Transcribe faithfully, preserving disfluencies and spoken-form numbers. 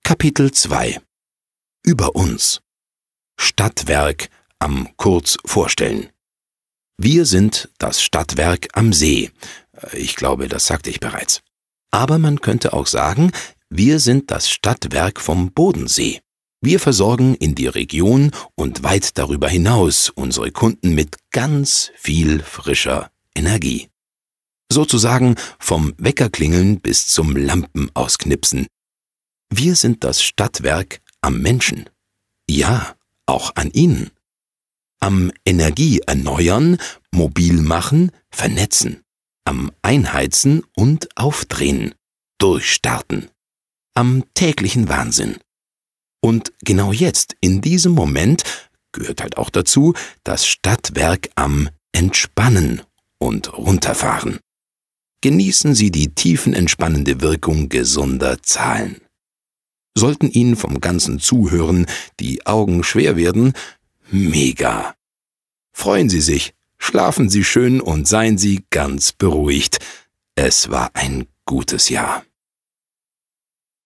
Kapitel zwei Über uns. Stadtwerk am Kurz vorstellen. Wir sind das Stadtwerk am See. Ich glaube, das sagte ich bereits. Aber man könnte auch sagen, wir sind das Stadtwerk vom Bodensee. Wir versorgen in die Region und weit darüber hinaus unsere Kunden mit ganz viel frischer Energie. Sozusagen vom Weckerklingeln bis zum Lampenausknipsen. Wir sind das Stadtwerk am Menschen. Ja, auch an Ihnen. Am Energie erneuern, mobil machen, vernetzen. Am Einheizen und Aufdrehen, durchstarten. Am täglichen Wahnsinn. Und genau jetzt, in diesem Moment, gehört halt auch dazu, das Stadtwerk am Entspannen und Runterfahren. Genießen Sie die tiefenentspannende Wirkung gesunder Zahlen. Sollten Ihnen vom ganzen Zuhören die Augen schwer werden, mega. Freuen Sie sich, schlafen Sie schön und seien Sie ganz beruhigt. Es war ein gutes Jahr.